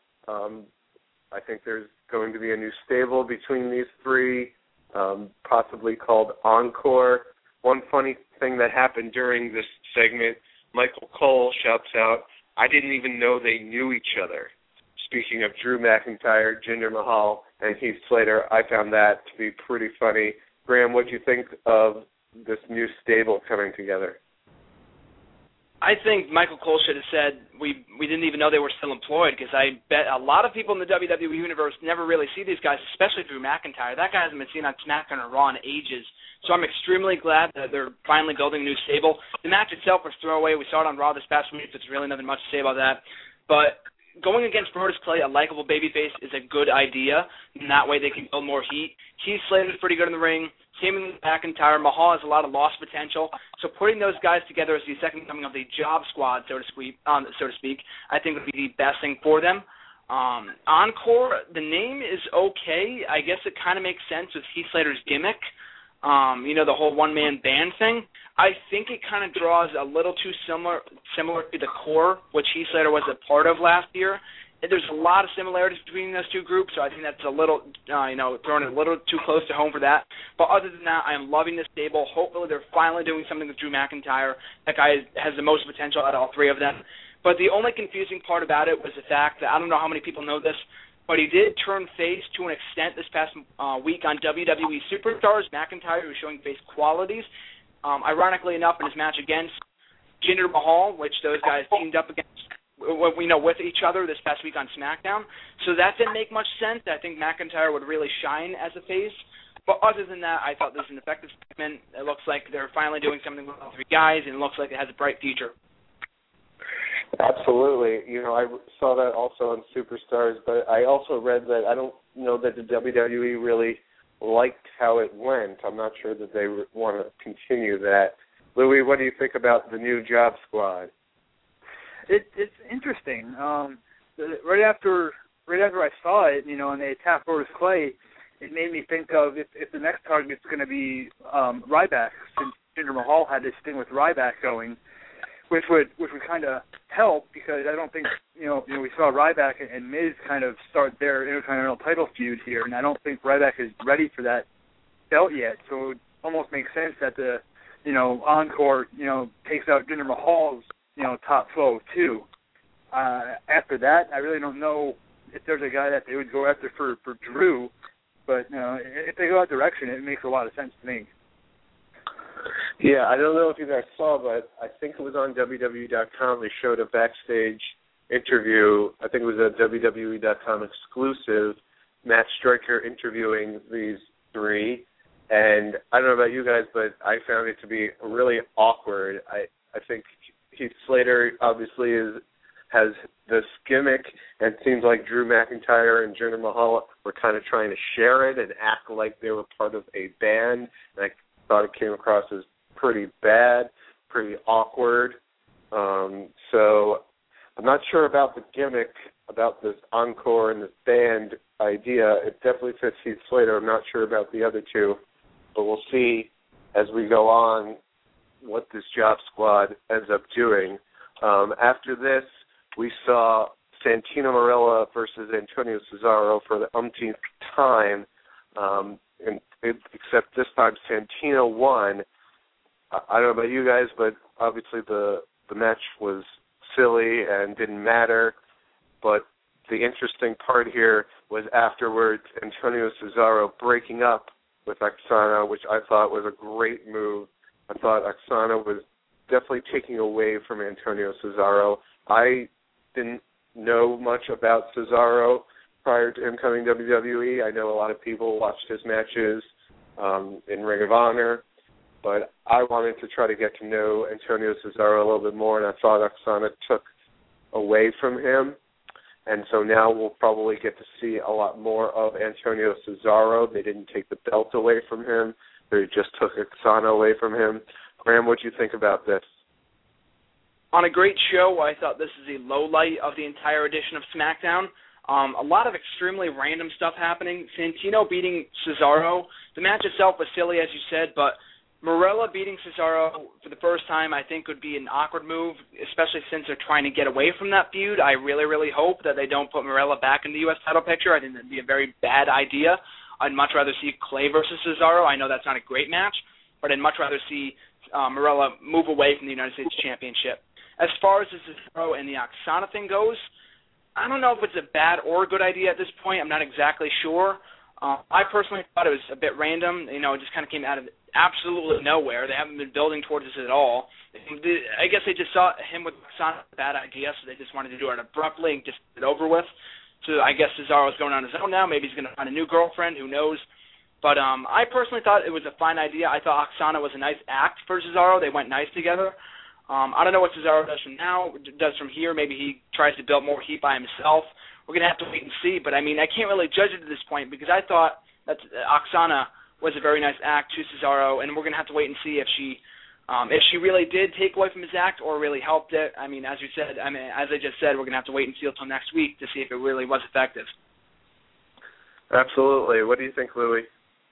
I think there's going to be a new stable between these three, possibly called Encore. One funny thing that happened during this segment, Michael Cole shouts out, "I didn't even know they knew each other." Speaking of Drew McIntyre, Jinder Mahal, and Heath Slater, I found that to be pretty funny. Graham, what do you think of this new stable coming together? I think Michael Cole should have said we didn't even know they were still employed, because I bet a lot of people in the WWE Universe never really see these guys, especially Drew McIntyre. That guy hasn't been seen on SmackDown or Raw in ages. So I'm extremely glad that they're finally building a new stable. The match itself was throwaway. We saw it on Raw this past week, so there's really nothing much to say about that. But going against Brodus Clay, a likable babyface, is a good idea. In that way, they can build more heat. Heath Slater's pretty good in the ring. Same with McIntyre. Mahal has a lot of lost potential. So putting those guys together as the second coming of the job squad, so to speak, I think would be the best thing for them. Encore, the name is okay. I guess it kind of makes sense with Heath Slater's gimmick. The whole one-man band thing. I think it kind of draws a little too similar to the core, which Heath Slater was a part of last year. There's a lot of similarities between those two groups, so I think that's a little, throwing it a little too close to home for that. But other than that, I am loving this stable. Hopefully they're finally doing something with Drew McIntyre. That guy has the most potential out of all three of them. But the only confusing part about it was the fact that, I don't know how many people know this, but he did turn face to an extent this past week on WWE Superstars. McIntyre was showing face qualities. Ironically enough, in his match against Jinder Mahal, which those guys teamed up against, with each other this past week on SmackDown. So that didn't make much sense. I think McIntyre would really shine as a face. But other than that, I thought this was an effective segment. It looks like they're finally doing something with all three guys, and it looks like it has a bright future. Absolutely. I saw that also on Superstars, but I also read that I don't know that the WWE really liked how it went. I'm not sure that they want to continue that. Louis, what do you think about the new Job Squad? It's interesting. Right after I saw it, and they attacked Brodus Clay, it made me think of if the next target's going to be Ryback, since Jinder Mahal had this thing with Ryback going, which would kind of help, because I don't think we saw Ryback and Miz kind of start their Intercontinental title feud here, and I don't think Ryback is ready for that belt yet. So it would almost make sense that the Encore takes out Jinder Mahal's top foe too. After that, I really don't know if there's a guy that they would go after for Drew, but if they go that direction, it makes a lot of sense to me. Yeah, I don't know if you guys saw, but I think it was on WWE.com. They showed a backstage interview. I think it was a WWE.com exclusive. Matt Striker interviewing these three, and I don't know about you guys, but I found it to be really awkward. I think Heath Slater obviously has this gimmick, and it seems like Drew McIntyre and Jinder Mahal were kind of trying to share it and act like they were part of a band, and I thought it came across as pretty bad, pretty awkward. So I'm not sure about the gimmick, about this Encore and this band idea. It definitely fits Heath Slater. I'm not sure about the other two, but we'll see as we go on what this Job Squad ends up doing. After this, we saw Santino Marella versus Antonio Cesaro for the umpteenth time, except this time Santino won. I don't know about you guys, but obviously the match was silly and didn't matter. But the interesting part here was afterwards Antonio Cesaro breaking up with Oksana, which I thought was a great move. I thought Oksana was definitely taking away from Antonio Cesaro. I didn't know much about Cesaro prior to him coming to WWE. I know a lot of people watched his matches in Ring of Honor, but I wanted to try to get to know Antonio Cesaro a little bit more, and I thought Oksana took away from him. And so now we'll probably get to see a lot more of Antonio Cesaro. They didn't take the belt away from him. They just took Oksana away from him. Graham, what do you think about this? On a great show, I thought this is a low light of the entire edition of SmackDown. A lot of extremely random stuff happening. Santino beating Cesaro. The match itself was silly, as you said, but Marella beating Cesaro for the first time I think would be an awkward move, especially since they're trying to get away from that feud. I really, really hope that they don't put Marella back in the U.S. title picture. I think that would be a very bad idea. I'd much rather see Clay versus Cesaro. I know that's not a great match, but I'd much rather see Marella move away from the United States Championship. As far as the Cesaro and the Oksana thing goes, I don't know if it's a bad or a good idea at this point. I'm not exactly sure. I personally thought it was a bit random. It just kind of came out of absolutely nowhere. They haven't been building towards this at all. I guess they just saw him with Oksana a bad idea, so they just wanted to do it abruptly and just get it over with. So I guess Cesaro's going on his own now. Maybe he's going to find a new girlfriend. Who knows? But I personally thought it was a fine idea. I thought Oksana was a nice act for Cesaro. They went nice together. I don't know what Cesaro does from here. Maybe he tries to build more heat by himself. We're going to have to wait and see. But, I can't really judge it at this point because I thought that Oksana was a very nice act to Cesaro, and we're going to have to wait and see if she really did take away from his act or really helped it. As you said, as I just said, we're going to have to wait and see until next week to see if it really was effective. Absolutely. What do you think, Louis?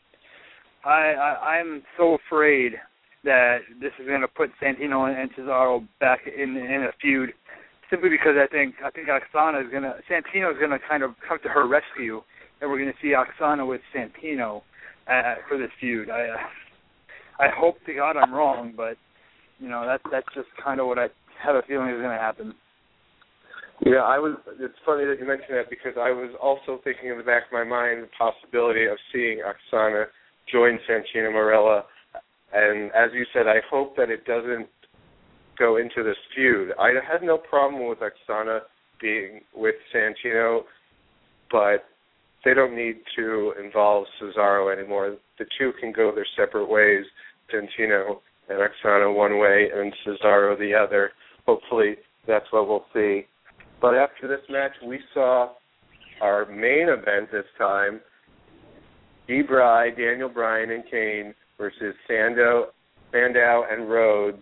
I'm so afraid that this is going to put Santino and Cesaro back in a feud, simply because I think Santino is going to kind of come to her rescue, and we're going to see Oksana with Santino for this feud. I hope to God I'm wrong, but that's just kind of what I have a feeling is going to happen. Yeah, it's funny that you mentioned that because I was also thinking in the back of my mind the possibility of seeing Oksana join Santino Marella. And as you said, I hope that it doesn't go into this feud. I had no problem with Oksana being with Santino, but they don't need to involve Cesaro anymore. The two can go their separate ways, Santino and Oksana one way and Cesaro the other. Hopefully that's what we'll see. But after this match, we saw our main event this time, D-Bry, Daniel Bryan, and Kane versus Sandow and Rhodes.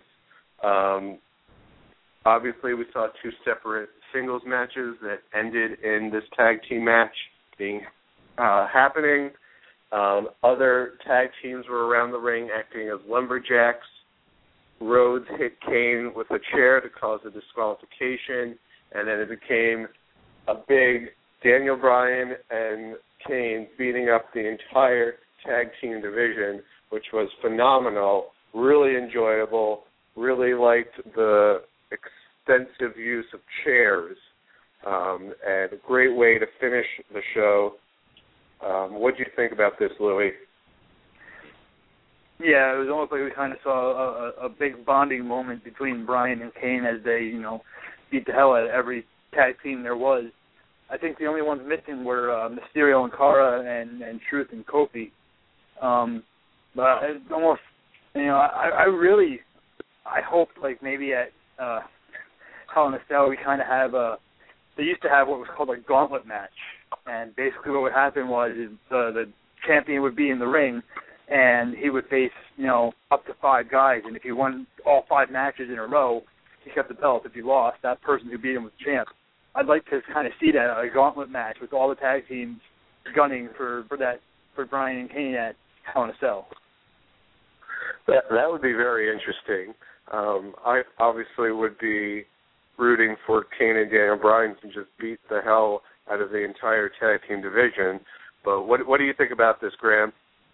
Obviously, we saw two separate singles matches that ended in this tag team match being happening. Other tag teams were around the ring acting as lumberjacks. Rhodes hit Kane with a chair to cause a disqualification, and then it became a big Daniel Bryan and Kane beating up the entire tag team division, which was phenomenal, really enjoyable, really liked the extensive use of chairs, and a great way to finish the show. What do you think about this, Louis? Yeah, it was almost like we kind of saw a big bonding moment between Bryan and Kane as they, beat the hell out of every tag team there was. I think the only ones missing were Mysterio and Cara and Truth and Kofi. But it's almost, I hope like maybe at Hell in a Cell we kind of have they used to have what was called a gauntlet match, and basically what would happen was the champion would be in the ring and he would face, up to 5 guys, and if he won all 5 matches in a row, he kept the belt. If he lost, that person who beat him was champ. I'd like to kind of see that, a gauntlet match with all the tag teams gunning for Bryan and Kane at Hell in a Cell. That would be very interesting. I obviously would be rooting for Kane and Daniel Bryan to just beat the hell out of the entire tag team division. But what do you think about this, Graham?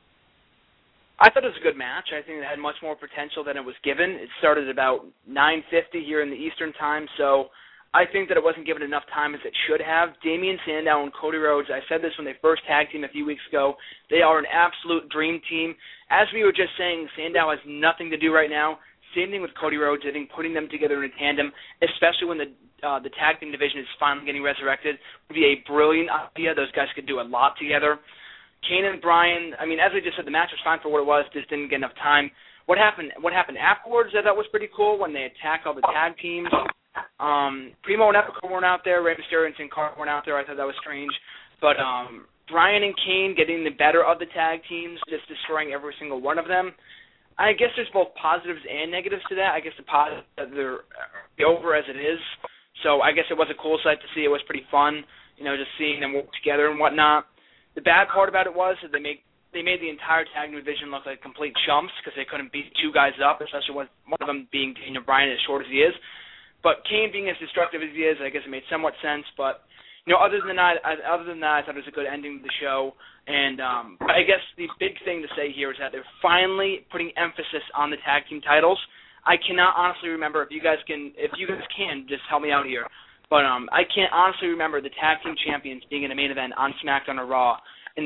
I thought it was a good match. I think it had much more potential than it was given. It started at about 9:50 here in the Eastern Time, so I think that it wasn't given enough time as it should have. Damien Sandow and Cody Rhodes, I said this when they first tag teamed a few weeks ago, they are an absolute dream team. As we were just saying, Sandow has nothing to do right now. Same thing with Cody Rhodes. I think putting them together in a tandem, especially when the tag team division is finally getting resurrected, would be a brilliant idea. Those guys could do a lot together. Kane and Bryan, as I just said, the match was fine for what it was, just didn't get enough time. What happened afterwards I thought was pretty cool when they attacked all the tag teams. Primo and Epico weren't out there. Rey Mysterio and Sin Cara weren't out there. I thought that was strange. But Bryan and Kane getting the better of the tag teams, just destroying every single one of them. I guess there's both positives and negatives to that. I guess the positives they're over as it is. So I guess it was a cool sight to see. It was pretty fun, just seeing them work together and whatnot. The bad part about it was that they made the entire tag division look like complete chumps because they couldn't beat 2 guys up, especially one of them being Daniel Bryan as short as he is. But Kane being as destructive as he is, I guess it made somewhat sense. But other than that, I thought it was a good ending to the show. And I guess the big thing to say here is that they're finally putting emphasis on the tag team titles. I cannot honestly remember if you guys can just help me out here. But I can't honestly remember the tag team champions being in a main event on SmackDown or Raw in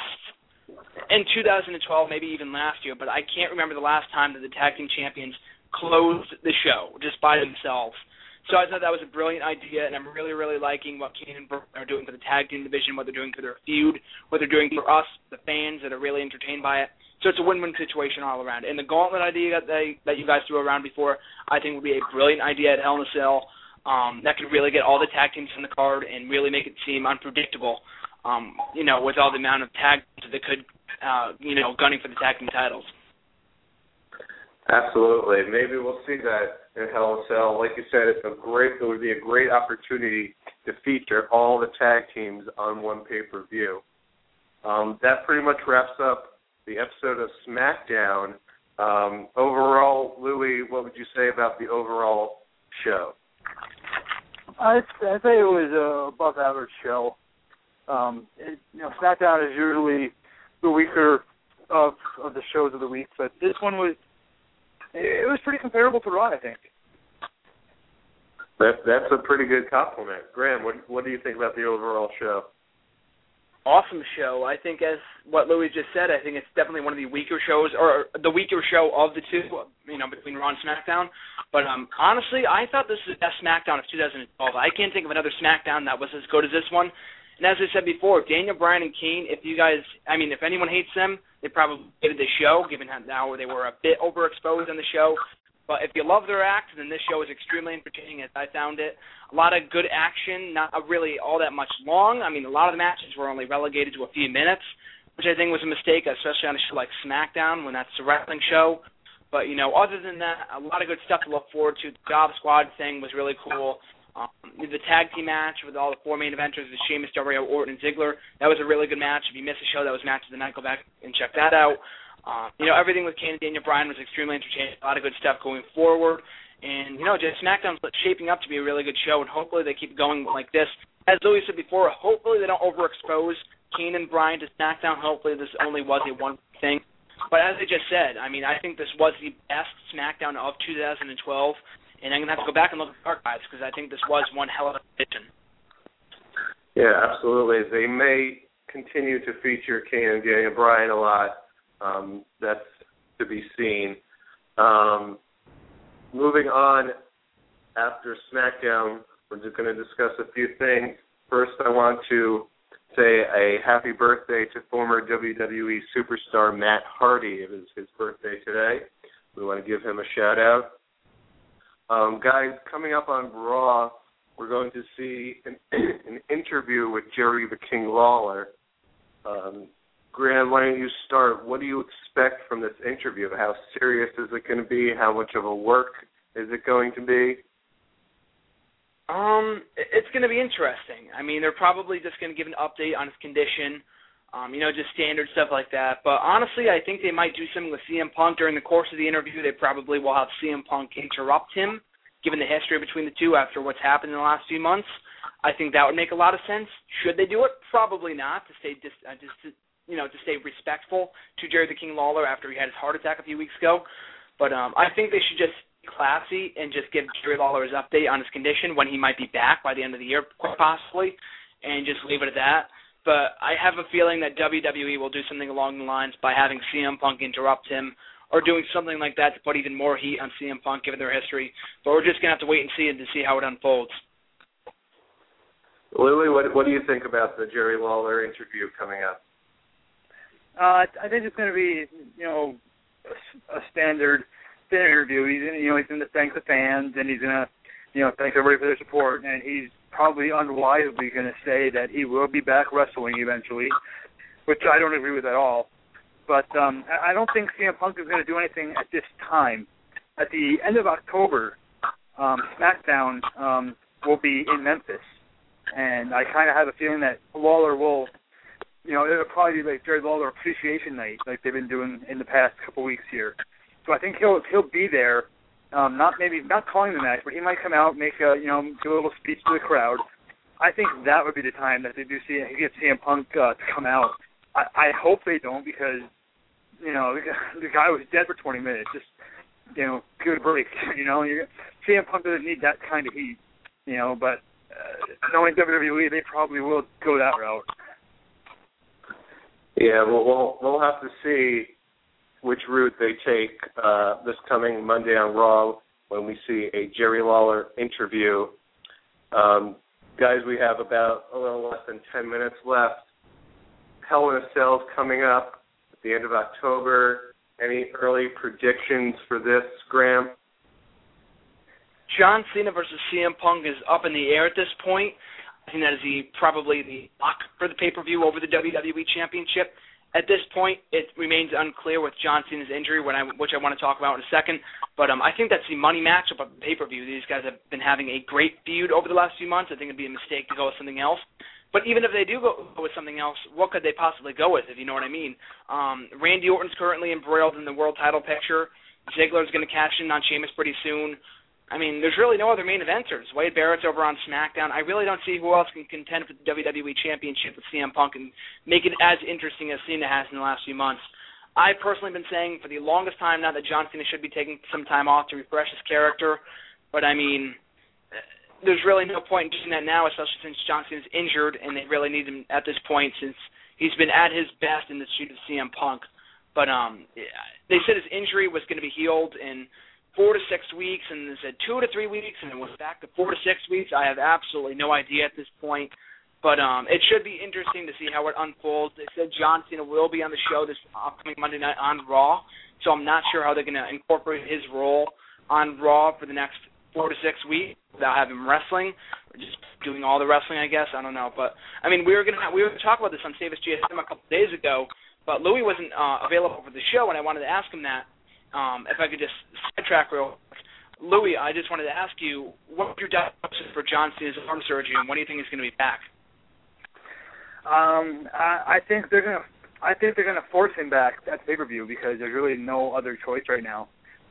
2012, maybe even last year. But I can't remember the last time that the tag team champions closed the show just by themselves. So I thought that was a brilliant idea, and I'm really, really liking what Kane and Bryan are doing for the tag team division, what they're doing for their feud, what they're doing for us, the fans that are really entertained by it. So it's a win-win situation all around. And the gauntlet idea that you guys threw around before, I think would be a brilliant idea at Hell in a Cell. That could really get all the tag teams on the card and really make it seem unpredictable, with all the amount of tag teams that could, gunning for the tag team titles. Absolutely. Maybe we'll see that in Hell in a Cell. Like you said, it would be a great opportunity to feature all the tag teams on one pay-per-view. That pretty much wraps up the episode of SmackDown. Overall, Louis, what would you say about the overall show? I'd say it was an above-average show. SmackDown is usually the weaker of the shows of the week, but this one was pretty comparable to Raw, I think. That's a pretty good compliment. Graham, what do you think about the overall show? Awesome show. I think, as what Louis just said, I think it's definitely one of the weaker shows, or the weaker show of the two, between Raw and SmackDown. But honestly, I thought this was the best SmackDown of 2012. I can't think of another SmackDown that was as good as this one. And as I said before, Daniel Bryan and Kane, if anyone hates them, they probably hated the show, given how now they were a bit overexposed on the show. But if you love their act, then this show is extremely entertaining, as I found it. A lot of good action, not really all that much long. I mean, a lot of the matches were only relegated to a few minutes, which I think was a mistake, especially on a show like SmackDown when that's a wrestling show. But, other than that, a lot of good stuff to look forward to. The Job Squad thing was really cool. The tag team match with all the four main eventers, the Sheamus, Del Rio, Orton, and Ziggler, that was a really good match. If you missed the show, that was Match of the Night. Go back and check that out. Everything with Kane and Daniel Bryan was extremely entertaining. A lot of good stuff going forward. And, just SmackDown's shaping up to be a really good show, and hopefully they keep going like this. As Louis said before, hopefully they don't overexpose Kane and Bryan to SmackDown. Hopefully this only was a one thing. But as I just said, I think this was the best SmackDown of 2012, and I'm going to have to go back and look at the archives because I think this was one hell of a edition. Yeah, absolutely. They may continue to feature Kane and Daniel Bryan a lot. That's to be seen. Moving on, after SmackDown, we're just going to discuss a few things. First, I want to say a happy birthday to former WWE superstar Matt Hardy. It was his birthday today. We want to give him a shout-out. Guys, coming up on Raw, we're going to see an interview with Jerry the King Lawler. Graham, why don't you start? What do you expect from this interview? How serious is it going to be? How much of a work is it going to be? It's going to be interesting. They're probably just going to give an update on his condition, just standard stuff like that. But honestly, I think they might do something with CM Punk during the course of the interview. They probably will have CM Punk interrupt him, given the history between the two after what's happened in the last few months. I think that would make a lot of sense. Should they do it? Probably not, to stay to stay respectful to Jerry the King Lawler after he had his heart attack a few weeks ago. But I think they should just be classy and just give Jerry Lawler his update on his condition when he might be back by the end of the year, quite possibly, and just leave it at that. But I have a feeling that WWE will do something along the lines by having CM Punk interrupt him or doing something like that to put even more heat on CM Punk given their history. But we're just going to have to wait and see how it unfolds. Louis, what do you think about the Jerry Lawler interview coming up? I think it's going to be, a standard interview. He's going to thank the fans, and he's going to, thank everybody for their support, and he's probably unwisely going to say that he will be back wrestling eventually, which I don't agree with at all. But I don't think CM Punk is going to do anything at this time. At the end of October, SmackDown will be in Memphis, and I kind of have a feeling that Lawler will, it'll probably be like Jerry Lawler Appreciation Night, like they've been doing in the past couple weeks here. So I think he'll be there, not calling the match, but he might come out, make a do a little speech to the crowd. I think that would be the time that they do get CM Punk to come out. I hope they don't, because the guy was dead for 20 minutes. Just good break. CM Punk doesn't need that kind of heat. But knowing WWE, they probably will go that route. Yeah, well, we'll have to see which route they take this coming Monday on Raw when we see a Jerry Lawler interview. Guys, we have about a little less than 10 minutes left. Hell in a Cell's coming up at the end of October. Any early predictions for this, Graham? John Cena versus CM Punk is up in the air at this point. I think that is probably the lock for the pay-per-view over the WWE Championship. At this point, it remains unclear with John Cena's injury, which I want to talk about in a second. But I think that's the money matchup of the pay-per-view. These guys have been having a great feud over the last few months. I think it would be a mistake to go with something else. But even if they do go with something else, what could they possibly go with, if you know what I mean? Randy Orton's currently embroiled in the world title picture. Ziggler's going to cash in on Sheamus pretty soon. There's really no other main eventers. Wade Barrett's over on SmackDown. I really don't see who else can contend for the WWE Championship with CM Punk and make it as interesting as Cena has in the last few months. I've personally been saying for the longest time now that John Cena should be taking some time off to refresh his character. But, there's really no point in doing that now, especially since John Cena's injured and they really need him at this point since he's been at his best in this feud with CM Punk. But they said his injury was going to be healed in 4 to 6 weeks, and they said 2 to 3 weeks, and it was back to 4 to 6 weeks. I have absolutely no idea at this point. But it should be interesting to see how it unfolds. They said John Cena will be on the show this upcoming Monday night on Raw, so I'm not sure how they're going to incorporate his role on Raw for the next 4 to 6 weeks without having him wrestling, or just doing all the wrestling, I guess. I don't know. But, I mean, we were going to talk about this on Save Us GSM a couple of days ago, but Louis wasn't available for the show, and I wanted to ask him that. If I could just sidetrack real quick. Louis, I just wanted to ask you, what's your diagnosis for John Cena's arm surgery, and when do you think he's going to be back? I think they're gonna force him back at the pay-per-view because there's really no other choice right now.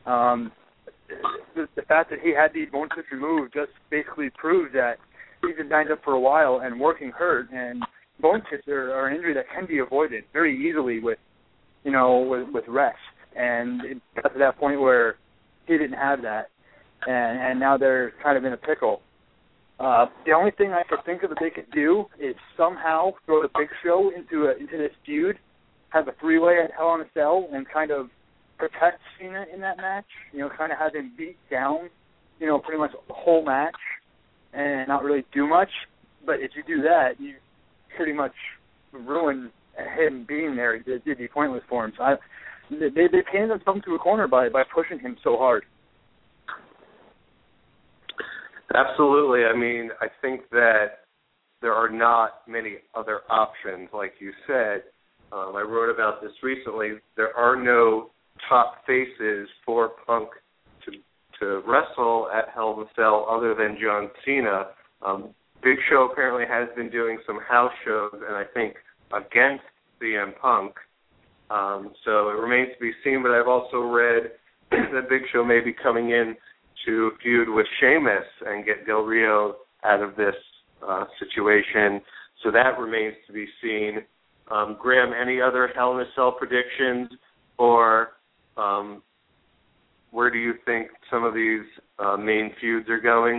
The fact that he had these bone chips removed just basically proves that he's been banged up for a while and working hurt, and bone chips are an injury that can be avoided very easily with rest. And it got to that point where he didn't have that, and now they're kind of in a pickle. The only thing I could think of that they could do is somehow throw the Big Show into this feud, have a three-way at Hell in a Cell, and kind of protect Cena in that match. Kind of have him beat down, pretty much the whole match, and not really do much. But if you do that, you pretty much ruin him being there. It'd be pointless for him. So they pinned themselves to a corner by pushing him so hard. Absolutely. I mean, I think that there are not many other options. Like you said, I wrote about this recently. There are no top faces for Punk to wrestle at Hell in a Cell other than John Cena. Big Show apparently has been doing some house shows, and I think against CM Punk. So it remains to be seen, but I've also read that Big Show may be coming in to feud with Sheamus and get Del Rio out of this situation. So that remains to be seen. Graham, any other Hell in a Cell predictions, or where do you think some of these main feuds are going?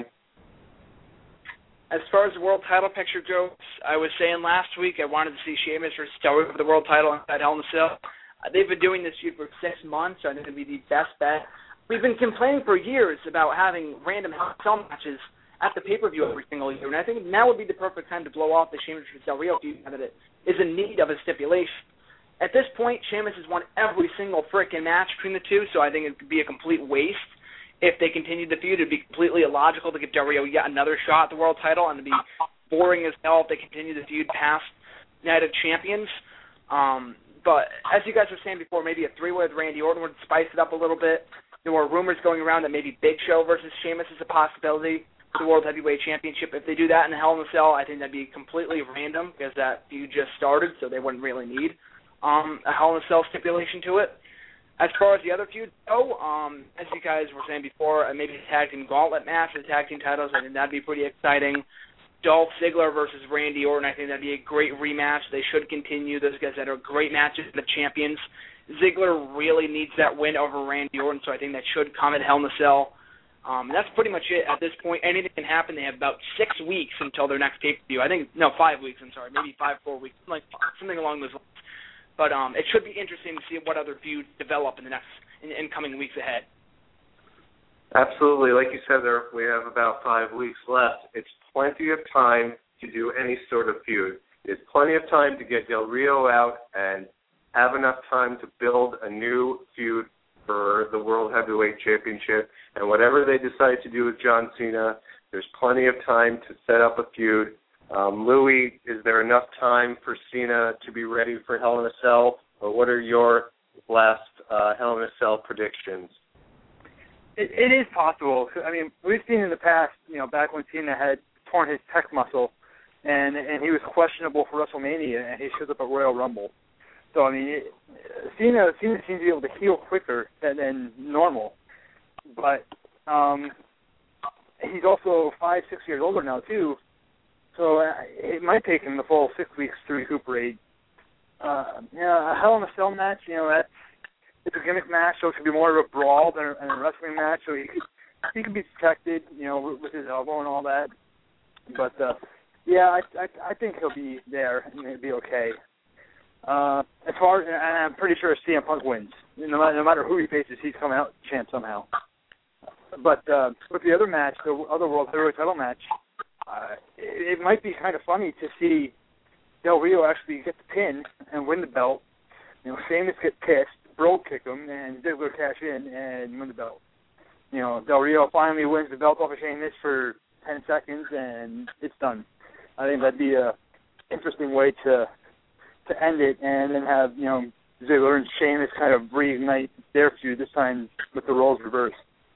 As far as the world title picture goes, I was saying last week I wanted to see Sheamus versus Del Rio for the world title inside Hell in a Cell. They've been doing this feud for 6 months, so I think it would be the best bet. We've been complaining for years about having random Hell in a Cell matches at the pay-per-view every single year, and I think now would be the perfect time to blow off the Sheamus versus Del Rio feud now that it is in need of a stipulation. At this point, Sheamus has won every single frickin' match between the two, so I think it could be a complete waste. If they continued the feud, it would be completely illogical to give Del Rio yet another shot at the world title, and it would be boring as hell if they continue the feud past Night of Champions. But as you guys were saying before, maybe a three-way with Randy Orton would spice it up a little bit. There were rumors going around that maybe Big Show versus Sheamus is a possibility for the World Heavyweight Championship. If they do that in the Hell in a Cell, I think that'd be completely random because that feud just started, so they wouldn't really need a Hell in a Cell stipulation to it. As far as the other feuds go, as you guys were saying before, maybe a tag team gauntlet match for the tag team titles. I think that'd be pretty exciting. Dolph Ziggler versus Randy Orton, I think that'd be a great rematch. They should continue. Those guys that are great matches, the champions. Ziggler really needs that win over Randy Orton, so I think that should come at Hell in a Cell. That's pretty much it at this point. Anything can happen. They have about 6 weeks until their next pay-per-view. 5 weeks, I'm sorry. Maybe 4 weeks, something along those lines. But it should be interesting to see what other feuds develop in the in coming weeks ahead. Absolutely. Like you said, we have about 5 weeks left. It's plenty of time to do any sort of feud. It's plenty of time to get Del Rio out and have enough time to build a new feud for the World Heavyweight Championship. And whatever they decide to do with John Cena, there's plenty of time to set up a feud. Louis, is there enough time for Cena to be ready for Hell in a Cell? Or what are your last Hell in a Cell predictions? It is possible. I mean, we've seen in the past, back when Cena had torn his pec muscle, and he was questionable for WrestleMania, and he shows up at Royal Rumble. So, I mean, Cena seems to be able to heal quicker than normal. But he's also 5-6 years older now, too. So it might take him the full 6 weeks to recuperate. A Hell in a Cell match, it's a gimmick match, so it could be more of a brawl than a wrestling match. So he can be protected, with his elbow and all that. But yeah, I think he'll be there and he'll be okay. As far as, and I'm pretty sure CM Punk wins. No matter who he faces, he's coming out champ somehow. But with the other match, the other World Heavyweight title match, it might be kind of funny to see Del Rio actually get the pin and win the belt. Sheamus get pissed, Bro kick him, and Ziggler cash in and win the belt. Del Rio finally wins the belt off of Sheamus for 10 seconds, and it's done. I think that'd be a interesting way to end it, and then have Ziggler and Sheamus kind of reignite their feud, this time with the roles reversed.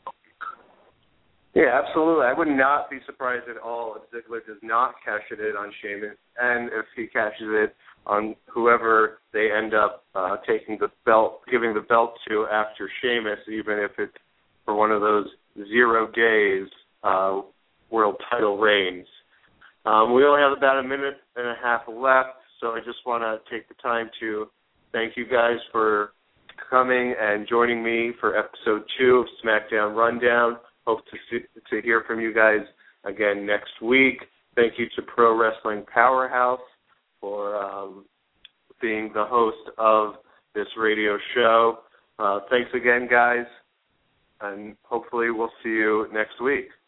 Yeah, absolutely. I would not be surprised at all if Ziggler does not cash it in on Sheamus, and if he cashes it on whoever they end up taking the belt, giving the belt to after Sheamus, even if it's for one of those 0 days world title reigns. We only have about a minute and a half left, so I just want to take the time to thank you guys for coming and joining me for episode 2 of SmackDown Rundown. Hope to hear from you guys again next week. Thank you to Pro Wrestling Powerhouse for being the host of this radio show. Thanks again, guys, and hopefully we'll see you next week.